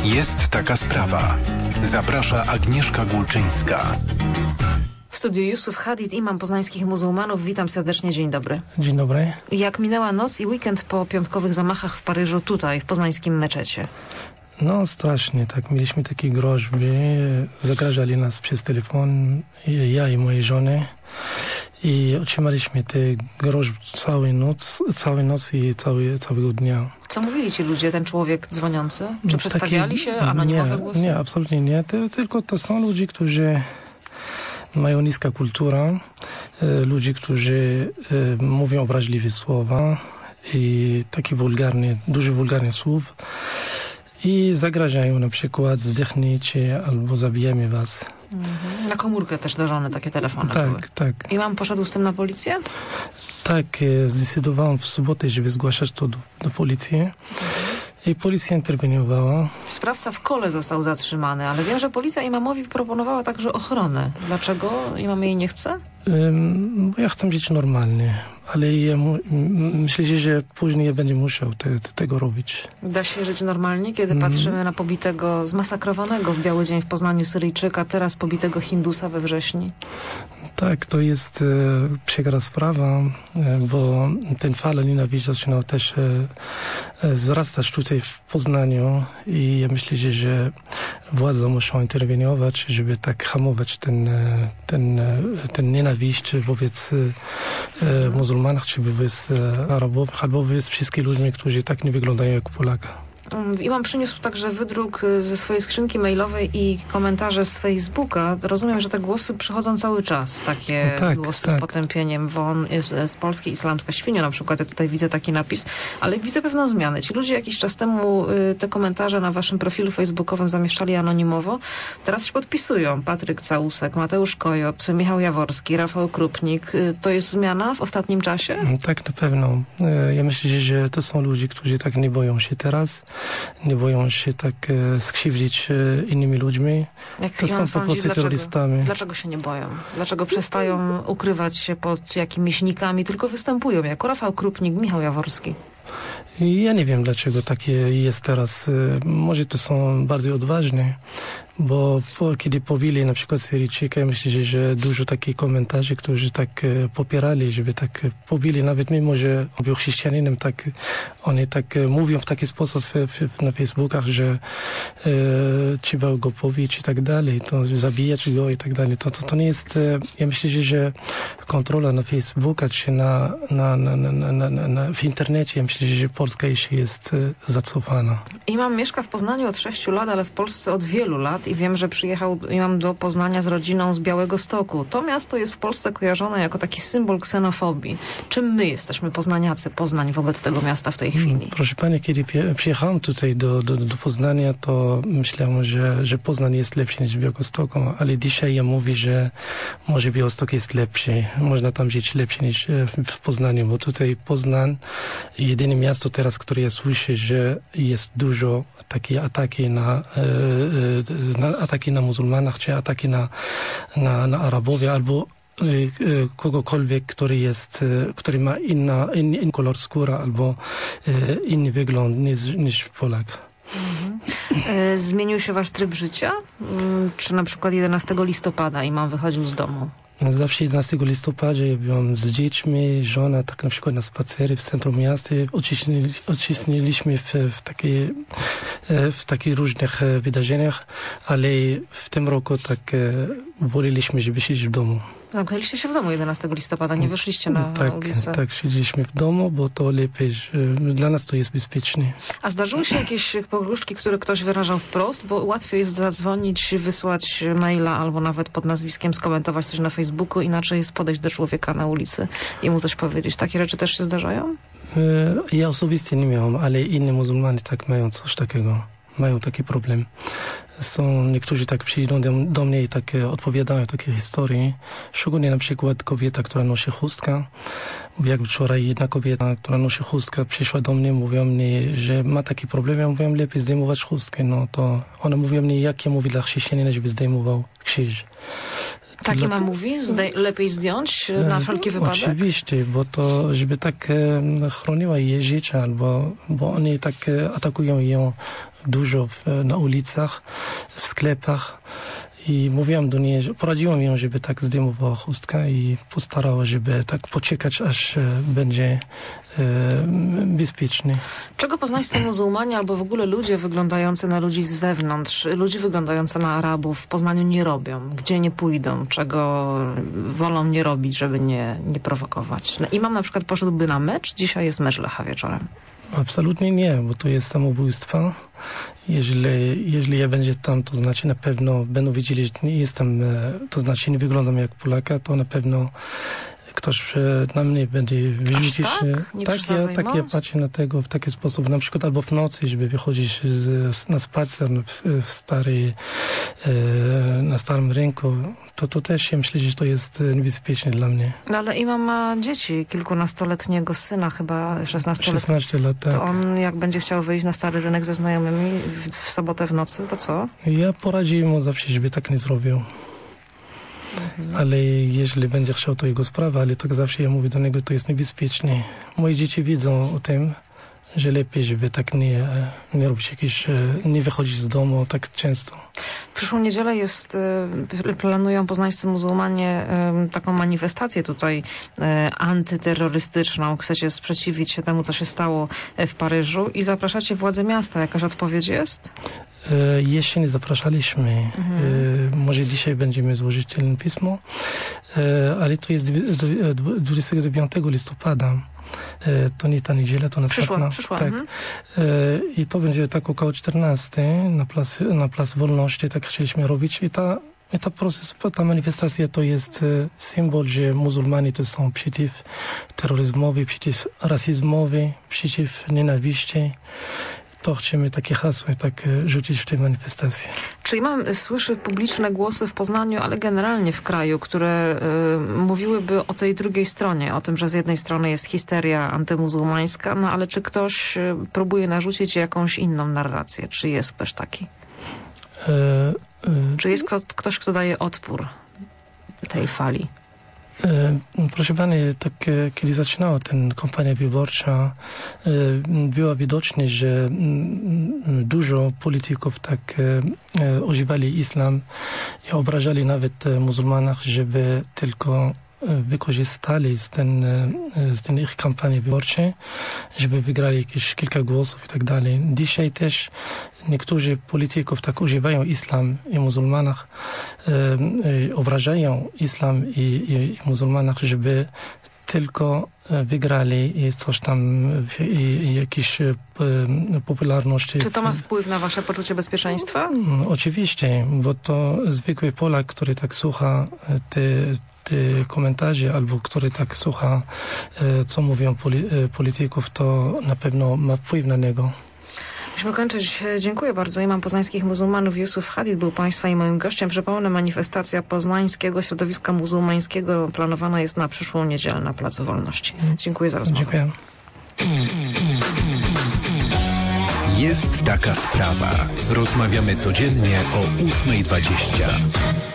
Jest taka sprawa. Zaprasza Agnieszka Gulczyńska. W studiu Jusuf Hadid, imam poznańskich muzułmanów. Witam serdecznie, dzień dobry. Dzień dobry. Jak minęła noc i weekend po piątkowych zamachach w Paryżu, tutaj, w poznańskim meczecie? No strasznie, tak. Mieliśmy takie groźby. Zagrażali nas przez telefon, ja i moje żony. I otrzymaliśmy te groźby całą noc i całego dnia. Co mówili ci ludzie, ten człowiek dzwoniący? Czy przedstawiali się? Anonimowe głosy? Nie, absolutnie nie. Tylko to są ludzie, którzy mają niska kultura, ludzie, którzy mówią obraźliwe słowa i takie dużo wulgarnych słów i zagrażają na przykład zdechnijcie albo zabijemy was. Na komórkę też do żony takie telefony były. Tak. I mam poszedł z tym na policję? Tak, zdecydowałem w sobotę, żeby zgłaszać to do policji. I policja interweniowała. Sprawca w kole został zatrzymany, ale wiem, że policja imamowi proponowała także ochronę. Dlaczego imam jej nie chce? Bo ja chcę żyć normalnie, ale myślę, że później będzie musiał tego robić. Da się żyć normalnie, kiedy patrzymy na pobitego, zmasakrowanego w biały dzień w Poznaniu Syryjczyka, teraz pobitego Hindusa we wrześni? Tak, to jest przykra sprawa, bo ten fala nienawiści zaczynał też wzrastać tutaj w Poznaniu i ja myślę, że władze muszą interweniować, żeby tak hamować ten nienawiść wobec muzułmanów, czy wobec Arabów, albo wobec wszystkich ludzi, którzy tak nie wyglądają jak Polaka. Imam przyniósł także wydruk ze swojej skrzynki mailowej i komentarze z Facebooka. Rozumiem, że te głosy przychodzą cały czas, takie głosy z potępieniem WON, z Polski Islamska Świnio na przykład. Ja tutaj widzę taki napis, ale widzę pewną zmianę. Ci ludzie jakiś czas temu te komentarze na waszym profilu facebookowym zamieszczali anonimowo. Teraz się podpisują. Patryk Całusek, Mateusz Kojot, Michał Jaworski, Rafał Krupnik. To jest zmiana w ostatnim czasie? Tak, na pewno. Ja myślę, że to są ludzie, którzy tak nie boją się teraz. Nie boją się tak skrzywdzić innymi ludźmi. To są po prostu terrorystami. Dlaczego się nie boją? Dlaczego przestają ukrywać się pod jakimiś nikami, tylko występują jako Rafał Krupnik, Michał Jaworski? Ja nie wiem, dlaczego takie jest teraz. Może to są bardziej odważni, bo kiedy pobili na przykład Syryjczyka, ja myślę, że dużo takich komentarzy, którzy tak popierali, żeby tak pobili, nawet mimo, że był chrześcijaninem, tak oni tak mówią w taki sposób na Facebookach, że trzeba go pobić i tak dalej, to zabijać go i tak dalej. To nie jest, ja myślę, że kontrola na Facebooka czy w internecie, ja myślę, że Polska jeszcze jest zacofana. Imam mieszka w Poznaniu od 6 lat, ale w Polsce od wielu lat i wiem, że przyjechał imam do Poznania z rodziną z Białegostoku. To miasto jest w Polsce kojarzone jako taki symbol ksenofobii. Czym my jesteśmy, poznaniacy, Poznań wobec tego miasta w tej chwili? Proszę pani, kiedy przyjechałem tutaj do Poznania, to myślałem, że Poznań jest lepszy niż Białegostoku, ale dzisiaj ja mówię, że może Białystok jest lepszy. Można tam żyć lepiej niż w Poznaniu, bo tutaj Poznań jedyne miasto teraz, które ja słyszę, że jest dużo takie ataki na muzułmanach, czy ataki na Arabowie, albo kogokolwiek, który ma inny kolor skóry, albo inny wygląd niż Polak. Zmienił się wasz tryb życia? Czy na przykład 11 listopada imam wychodził z domu? Zawsze 11 listopada ja byłem z dziećmi, żona, tak na przykład na spacery w centrum miasta. Uczestniczyliśmy w takich różnych wydarzeniach, ale w tym roku tak woleliśmy, żeby siedzieć w domu. Zamknęliście się w domu 11 listopada, nie wyszliście na ulicę? Tak, siedzieliśmy w domu, bo to lepiej, dla nas to jest bezpiecznie. A zdarzyły się jakieś pogróżki, które ktoś wyrażał wprost? Bo łatwiej jest zadzwonić, wysłać maila albo nawet pod nazwiskiem skomentować coś na Facebooku, inaczej jest podejść do człowieka na ulicy i mu coś powiedzieć. Takie rzeczy też się zdarzają? Ja osobiście nie miałem, ale inni muzułmanie tak mają coś takiego. Mają taki problem. Są niektórzy tak przyjdą do mnie i tak odpowiadają takie historie. Szczególnie na przykład kobieta, która nosi chustkę. Jak wczoraj jedna kobieta, która nosi chustkę, przyszła do mnie, mówiła mnie, że ma taki problem. Ja mówiłem, lepiej zdejmować chustkę. No to ona mówiła mnie, jak ja mówię dla chrześcijanina, żeby zdejmował krzyż. Tak imam mówi? Lepiej zdjąć na wszelki wypadek? Oczywiście, bo to, żeby tak chroniła jej życie, bo oni tak atakują ją dużo na ulicach, w sklepach. I mówiłam do niej, poradziłam ją, żeby tak zdejmowała chustkę i postarała, żeby tak poczekać, aż będzie bezpieczny. Czego poznańscy muzułmanie albo w ogóle ludzie wyglądający na ludzi z zewnątrz, ludzie wyglądający na Arabów w Poznaniu nie robią? Gdzie nie pójdą? Czego wolą nie robić, żeby nie prowokować? No, imam na przykład poszedłby na mecz, dzisiaj jest mecz Lecha wieczorem. Absolutnie nie, bo to jest samobójstwo. Jeżeli ja będzie tam, to znaczy na pewno będą wiedzieli, że nie jestem, to znaczy nie wyglądam jak Polaka, to na pewno ktoś na mnie będzie wyrzucić. Tak, ja patrzę na tego w taki sposób, na przykład albo w nocy, żeby wychodzić na spacer na starym rynku, to też ja myślę, że to jest niebezpieczne dla mnie. No ale imam ma dzieci, kilkunastoletniego syna, chyba 16-letniego. 16 lat, tak. To on jak będzie chciał wyjść na stary rynek ze znajomymi w sobotę w nocy, to co? Ja poradziłem mu zawsze, żeby tak nie zrobił. Ale jeżeli będzie chciał, to jego sprawa, ale tak zawsze ja mówię do niego, to jest niebezpieczne. Moje dzieci wiedzą o tym, że lepiej, żeby tak nie robić nie wychodzić z domu tak często. W przyszłą niedzielę planują poznańscy muzułmanie taką manifestację tutaj antyterrorystyczną. Chcecie sprzeciwić się temu, co się stało w Paryżu i zapraszacie władze miasta. Jakaś odpowiedź jest? Jeszcze nie zapraszaliśmy. Może dzisiaj będziemy złożyć tylne pismo, ale to jest 29 listopada. To nie ta niedziela, to następna. Przyszła. Tak. I to będzie tak około 14 na Plac Wolności, tak chcieliśmy robić. I ta manifestacja to jest symbol, że muzułmanie to są przeciw terroryzmowi, przeciw rasizmowi, przeciw nienawiści. To chcemy takie hasło tak rzucić w tej manifestacji. Czy słyszę publiczne głosy w Poznaniu, ale generalnie w kraju, które mówiłyby o tej drugiej stronie, o tym, że z jednej strony jest histeria antymuzułmańska, no ale czy ktoś próbuje narzucić jakąś inną narrację? Czy jest ktoś taki? Czy jest ktoś, kto daje odpór tej fali? Proszę pani, tak kiedy zaczynała ta kampania wyborcza, było widoczne, że dużo polityków tak używali islam i obrażali nawet muzułmanów, żeby tylko wykorzystali z tej ich kampanii wyborczej, żeby wygrali jakieś kilka głosów i tak dalej. Dzisiaj też niektórzy polityków tak używają islam i muzułmanach, obrażają islam i muzułmanach, żeby tylko wygrali i coś tam, jakieś popularności. Czy to ma wpływ na wasze poczucie bezpieczeństwa? Oczywiście, bo to zwykły Polak, który tak słucha te komentarze, albo który tak słucha, co mówią polityków, to na pewno ma wpływ na niego. Musimy kończyć. Dziękuję bardzo. Imam poznańskich muzułmanów Jusuf Hadid był państwa i moim gościem. Przypomnę, manifestacja poznańskiego środowiska muzułmańskiego planowana jest na przyszłą niedzielę na Placu Wolności. Dziękuję za rozmowę. Dziękuję. Jest taka sprawa. Rozmawiamy codziennie o 8:20.